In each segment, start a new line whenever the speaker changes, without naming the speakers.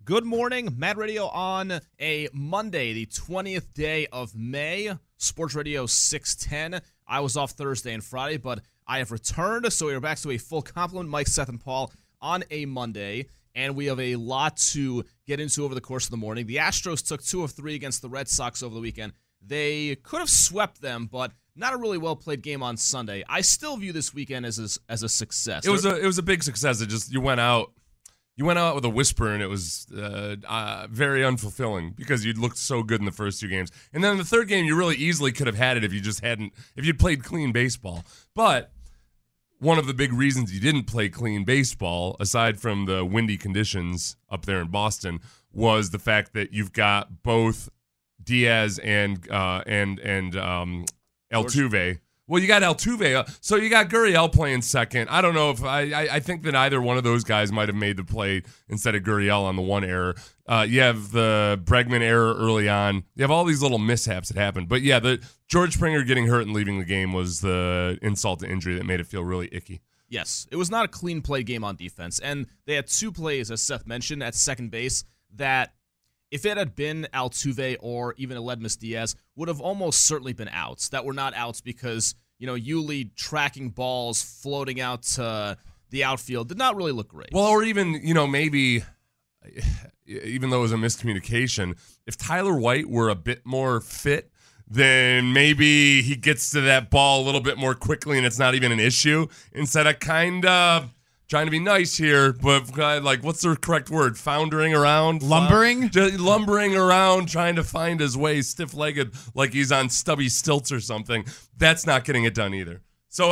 Good morning, Mad Radio on a Monday, the 20th day of May, Sports Radio 610. I was off Thursday and Friday, but I have returned, so we are back to a full complement. Mike, Seth, and Paul on a Monday, and we have a lot to get into over the course of the morning. The Astros took 2 of 3 against the Red Sox over the weekend. They could have swept them, but not a really well-played game on Sunday. I still view this weekend as a success.
It was a big success. It just you went out with a whisper, and it was very unfulfilling because you'd looked so good in the first 2 games. And then in the third game, you really easily could have had it if you'd played clean baseball. But one of the big reasons you didn't play clean baseball, aside from the windy conditions up there in Boston, was the fact that you've got both Diaz and Altuve. Well, you got Altuve, so you got Gurriel playing second. I don't know if I think that either one of those guys might have made the play instead of Gurriel on the one error. You have the Bregman error early on. You have all these little mishaps that happened. But yeah, the George Springer getting hurt and leaving the game was the insult to injury that made it feel really icky.
Yes, it was not a clean play game on defense, and they had 2 plays, as Seth mentioned, at second base that, if it had been Altuve or even Aledmys Diaz, would have almost certainly been outs. That were not outs because, Yuli tracking balls, floating out to the outfield did not really look great.
Well, or even, maybe, even though it was a miscommunication, if Tyler White were a bit more fit, then maybe he gets to that ball a little bit more quickly and it's not even an issue. Instead of kind of trying to be nice here, but what's the correct word? Foundering around?
Lumbering?
Lumbering around, trying to find his way, stiff-legged, like he's on stubby stilts or something. That's not getting it done either. So,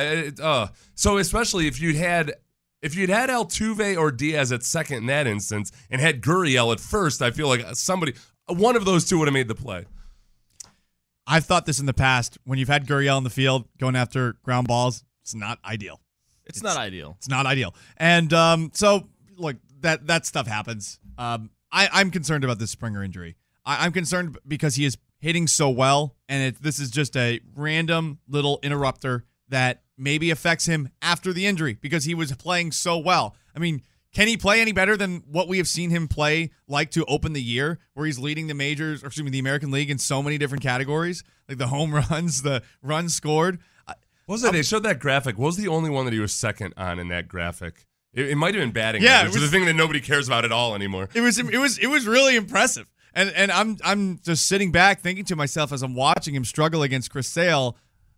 so especially if you'd had Altuve or Diaz at second in that instance and had Gurriel at first, I feel like one of those two would have made the play.
I've thought this in the past. When you've had Gurriel in the field going after ground balls, it's not ideal.
It's not ideal.
It's not ideal. And so, look, that stuff happens. I'm concerned about this Springer injury. I'm concerned because he is hitting so well, and this is just a random little interrupter that maybe affects him after the injury because he was playing so well. I mean, can he play any better than what we have seen him play to open the year, where he's leading the American League in so many different categories, like the home runs, the runs scored?
They showed that graphic. What was the only one that he was second on in that graphic? It might have been batting.
Yeah,
which is the thing that nobody cares about at all anymore.
It was really impressive. And I'm just sitting back thinking to myself as I'm watching him struggle against Chris Sale,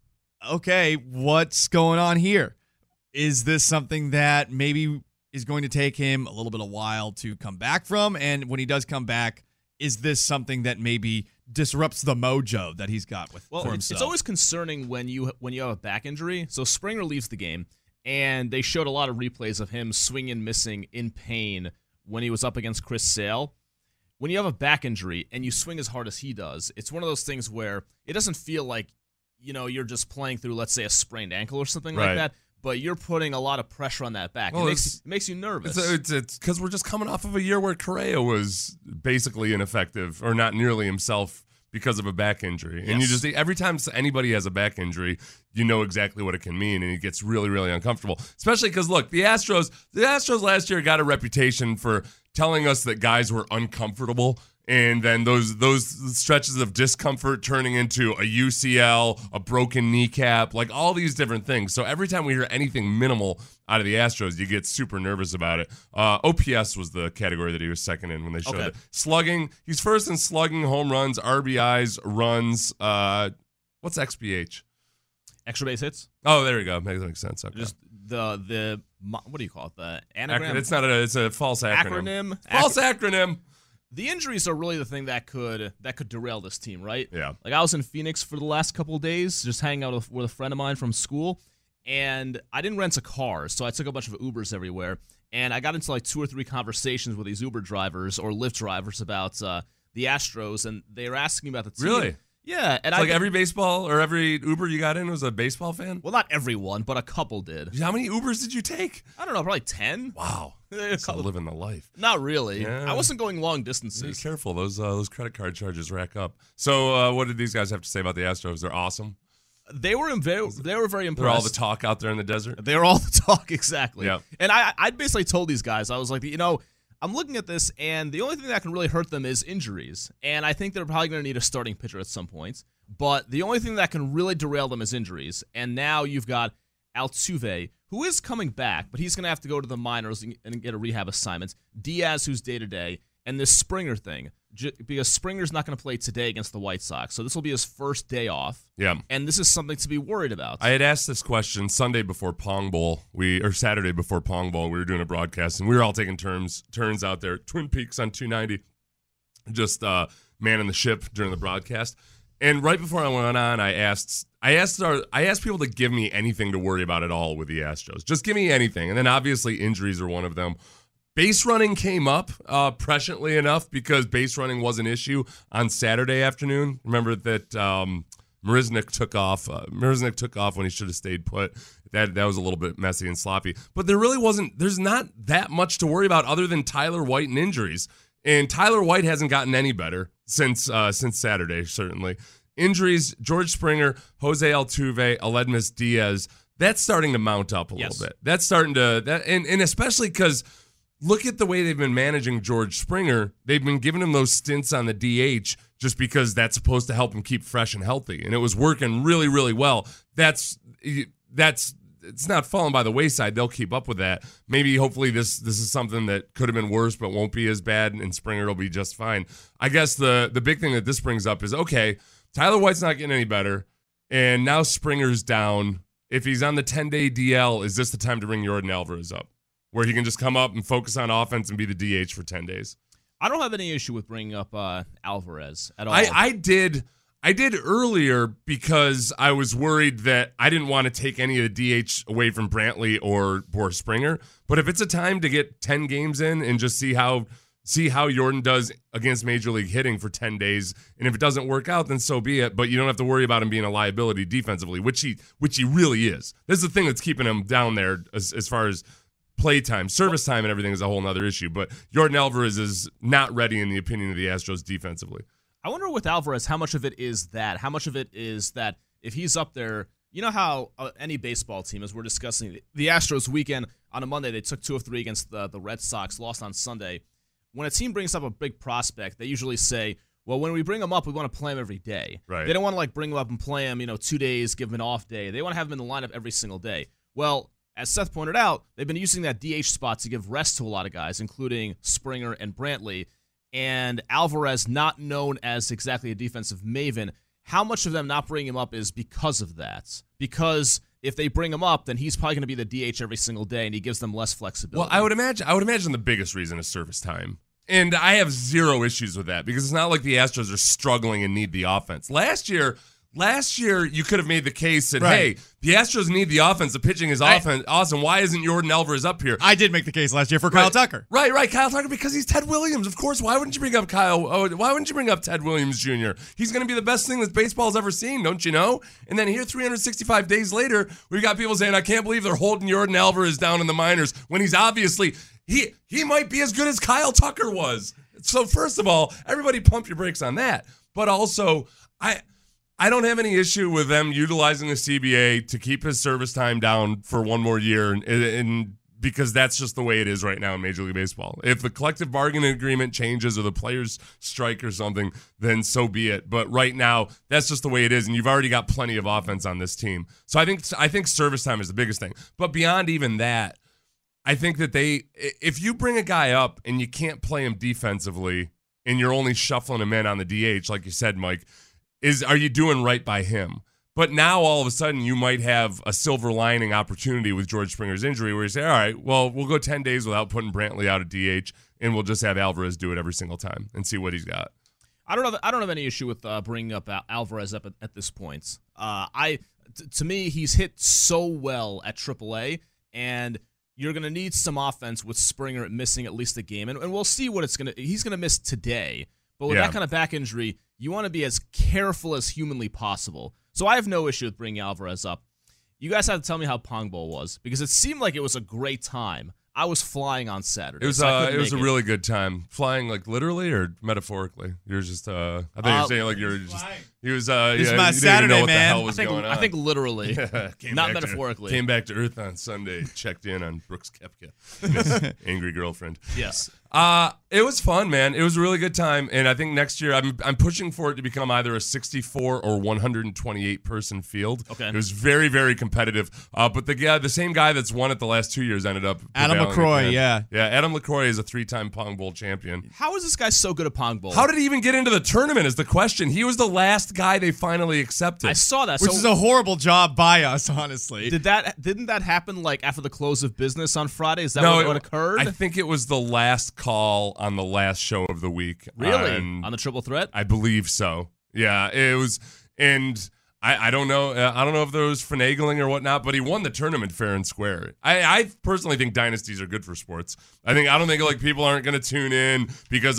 okay, what's going on here? Is this something that maybe is going to take him a little bit of while to come back from? And when he does come back, is this something that maybe disrupts the mojo that he's got for himself?
It's always concerning when you have a back injury. So Springer leaves the game, and they showed a lot of replays of him swinging and missing in pain when he was up against Chris Sale. When you have a back injury and you swing as hard as he does, it's one of those things where it doesn't feel like, you're just playing through, let's say, a sprained ankle or something like that. But you're putting a lot of pressure on that back. Well, it makes you nervous.
It's because we're just coming off of a year where Correa was basically ineffective or not nearly himself because of a back injury. Yes. And you just, every time anybody has a back injury, you know exactly what it can mean, and it gets really, really uncomfortable. Especially because, look, the Astros last year got a reputation for telling us that guys were uncomfortable, and then those stretches of discomfort turning into a UCL, a broken kneecap, like all these different things. So every time we hear anything minimal out of the Astros, you get super nervous about it. OPS was the category that he was second in when they showed it. Slugging, he's first in slugging, home runs, RBIs, runs. What's XBH?
Extra base hits.
Oh, there we go. Makes sense. Okay.
Just the what do you call it? The anagram?
It's not it's a false acronym. False acronym.
The injuries are really the thing that could derail this team, right?
Yeah.
Like, I was in Phoenix for the last couple of days, just hanging out with a friend of mine from school, and I didn't rent a car, so I took a bunch of Ubers everywhere, and I got into 2 or 3 conversations with these Uber drivers or Lyft drivers about the Astros, and they were asking me about the team.
Really?
Yeah. And
every baseball or every Uber you got in was a baseball fan?
Well, not everyone, but a couple did.
How many Ubers did you take?
I don't know, probably 10.
Wow. Living the life.
Not really.
Yeah.
I wasn't going long distances.
Be careful. Those credit card charges rack up. So what did these guys have to say about the Astros? They're awesome.
They were very impressed.
They're all the talk out there in the desert?
They were all the talk, exactly.
Yeah.
And I basically told these guys, I was like, I'm looking at this, and the only thing that can really hurt them is injuries. And I think they're probably going to need a starting pitcher at some point. But the only thing that can really derail them is injuries. And now you've got Altuve, who is coming back, but he's going to have to go to the minors and get a rehab assignment. Diaz, who's day-to-day. And this Springer thing, because Springer's not going to play today against the White Sox. So this will be his first day off.
Yeah.
And this is something to be worried about.
I had asked this question Sunday before Pong Bowl, or Saturday before Pong Bowl. We were doing a broadcast, and we were all taking turns out there. Twin Peaks on 290, just manning the ship during the broadcast. And right before I went on, I asked people to give me anything to worry about at all with the Astros. Just give me anything. And then obviously injuries are one of them. Base running came up presciently enough because base running was an issue on Saturday afternoon. Remember that Marisnick took off. Marisnick took off when he should have stayed put. That was a little bit messy and sloppy. But there really wasn't. There's not that much to worry about other than Tyler White and injuries. And Tyler White hasn't gotten any better since Saturday. Certainly, injuries. George Springer, Jose Altuve, Aledmys Diaz. That's starting to mount up a little bit. That's starting to and especially because. Look at the way they've been managing George Springer. They've been giving him those stints on the DH just because that's supposed to help him keep fresh and healthy. And it was working really, really well. It's not falling by the wayside. They'll keep up with that. Maybe, hopefully, this is something that could have been worse but won't be as bad, and Springer will be just fine. I guess the big thing that this brings up is, okay, Tyler White's not getting any better, and now Springer's down. If he's on the 10-day DL, is this the time to bring Yordan Alvarez up? Where he can just come up and focus on offense and be the DH for 10 days.
I don't have any issue with bringing up Alvarez at all.
I did earlier because I was worried that I didn't want to take any of the DH away from Brantley or Springer. But if it's a time to get 10 games in and just see how Yordan does against Major League hitting for 10 days, and if it doesn't work out, then so be it. But you don't have to worry about him being a liability defensively, which he really is. This is the thing that's keeping him down there as far as playtime, service time, and everything is a whole other issue. But Yordan Alvarez is not ready in the opinion of the Astros defensively.
I wonder with Alvarez, how much of it is that? How much of it is that if he's up there, you know how any baseball team, as we're discussing, the Astros weekend on a Monday, they took 2 of 3 against the Red Sox, lost on Sunday. When a team brings up a big prospect, they usually say, well, when we bring him up, we want to play him every day.
Right.
They don't want to bring him up and play him, 2 days, give him an off day. They want to have him in the lineup every single day. Well, as Seth pointed out, they've been using that DH spot to give rest to a lot of guys, including Springer and Brantley. And Alvarez, not known as exactly a defensive maven, how much of them not bringing him up is because of that? Because if they bring him up, then he's probably going to be the DH every single day, and he gives them less flexibility.
Well, I would imagine the biggest reason is service time. And I have zero issues with that because it's not like the Astros are struggling and need the offense. Last year, you could have made the case that, hey, the Astros need the offense. The pitching is awesome. Why isn't Yordan Alvarez up here?
I did make the case last year for Kyle Tucker.
Right. Kyle Tucker, because he's Ted Williams. Of course, why wouldn't you bring up why wouldn't you bring up Ted Williams Jr.? He's going to be the best thing that baseball's ever seen, don't you know? And then here, 365 days later, we've got people saying, I can't believe they're holding Yordan Alvarez down in the minors when he's obviously, he might be as good as Kyle Tucker was. So first of all, everybody pump your brakes on that. But also, I don't have any issue with them utilizing the CBA to keep his service time down for one more year, and because that's just the way it is right now in Major League Baseball. If the collective bargaining agreement changes or the players strike or something, then so be it. But right now, that's just the way it is, and you've already got plenty of offense on this team. So I think service time is the biggest thing. But beyond even that, I think that if you bring a guy up and you can't play him defensively, and you're only shuffling him in on the DH, like you said, Mike, are you doing right by him? But now all of a sudden you might have a silver lining opportunity with George Springer's injury where you say, all right, well, we'll go 10 days without putting Brantley out at DH, and we'll just have Alvarez do it every single time and see what he's got.
I don't have any issue with bringing up Alvarez up at this point. To me, he's hit so well at AAA, and you're going to need some offense with Springer missing at least a game, and we'll see what he's going to miss today. But with that kind of back injury, you want to be as careful as humanly possible. So I have no issue with bringing Alvarez up. You guys have to tell me how Pong Bowl was, because it seemed like it was a great time. I was flying on Saturday.
It was a really good time. Flying like literally or metaphorically? You're just I thought you were saying like you're just he was
This is my Saturday,
what
man.
The hell was going on.
I think literally. Not metaphorically.
Came back to Earth on Sunday, checked in on Brooks Koepka, his angry girlfriend.
Yes.
It was fun, man. It was a really good time, and I think next year I'm pushing for it to become either a 64 or 128 person field.
Okay.
It was very, very competitive. But the same guy that's won it the last 2 years ended up
Adam
prevailing
LaCroix,
again.
yeah.
Adam LaCroix is a 3-time Pong Bowl champion.
How is this guy so good at Pong Bowl?
How did he even get into the tournament is the question. He was the last guy they finally accepted.
I saw that.
Which is a horrible job by us, honestly.
Didn't that happen like after the close of business on Friday? Is that
No,
what occurred?
I think it was the last call on the last show of the week.
Really? On the triple threat?
I believe so. Yeah, it was, and I don't know. I don't know if there was finagling or whatnot, but he won the tournament fair and square. I personally think dynasties are good for sports. I don't think like people aren't going to tune in because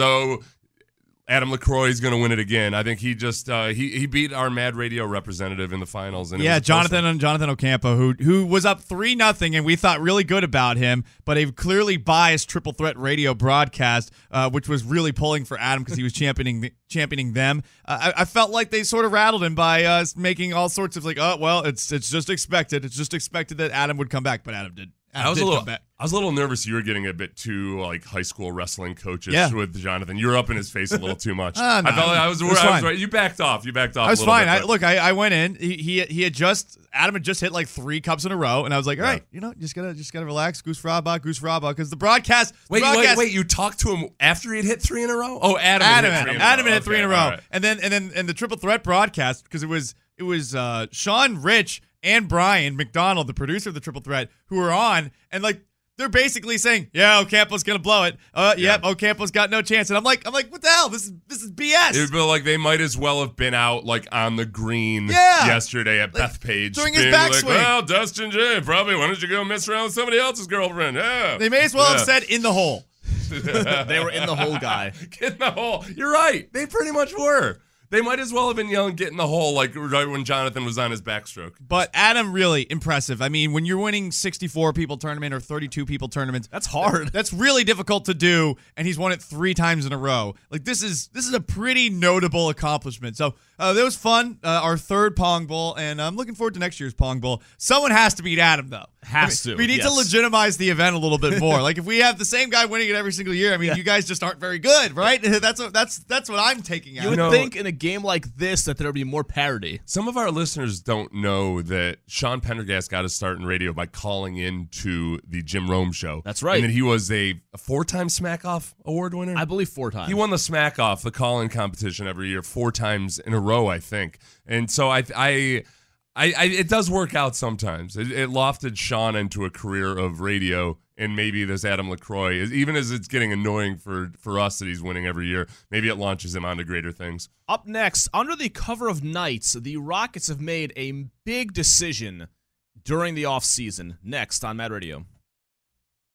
Adam LaCroix is going to win it again. I think he just he beat our Mad Radio representative in the finals. And
Jonathan Ocampo, who was up 3-0, and we thought really good about him, but a clearly biased triple threat radio broadcast, which was really pulling for Adam because he was championing them. I felt like they sort of rattled him by making all sorts of like, oh well, it's just expected. It's just expected that Adam would come back, but Adam did.
I was a little nervous you were getting a bit too like high school wrestling coaches with Jonathan. You were up in his face a little too much.
No,
I felt like I was right. You backed off.
I was fine. I went in. He had just Adam had just hit like 3 cups in a row, and I was like, all right, just gotta relax. Goose Fraba, because the broadcast.
Wait. You talked to him after he had hit 3 in a row? Oh, Adam had hit 3 in a row.
Right. And then the triple threat broadcast, because it was Sean, Rich, and Brian McDonald, the producer of the Triple Threat, who were on, and like they're basically saying, "Yeah, Ocampo's gonna blow it. Yep, Ocampo's got no chance." And I'm like, what the hell? This is BS.
It would be like they might as well have been out like on the green yesterday at Bethpage
during his backswing.
Like, well, Dustin J, probably why don't you go mess around with somebody else's girlfriend? Yeah,
they may as well have said in the hole.
They were in the hole, guy.
Get in the hole. You're right. They pretty much were. They might as well have been yelling, get in the hole, like right when Jonathan was on his backstroke.
But Adam, really impressive. I mean, when you're winning 64-people tournament or 32-people tournaments,
that's hard.
That's really difficult to do, and he's won it 3 times in a row. Like, this is a pretty notable accomplishment. So, that was fun, our 3rd Pong Bowl, and I'm looking forward to next year's Pong Bowl. Someone has to beat Adam, though. We need to legitimize the event a little bit more. Like, if we have the same guy winning it every single year, I mean, you guys just aren't very good, right? That's what I'm taking out.
You would think in a game like this that there would be more parity.
Some of our listeners don't know that Sean Pendergast got his start in radio by calling into the Jim Rome show.
That's right.
And then he was a 4-time Smack Off award winner.
I believe 4 times.
He won the Smack Off, the call-in competition every year, 4 times in a row, I think. And so it does work out sometimes. It lofted Sean into a career of radio, and maybe this Adam LaCroix, even as it's getting annoying for us that he's winning every year, maybe it launches him onto greater things.
Up next, under the cover of nights, the Rockets have made a big decision during the offseason. Next on Mad Radio.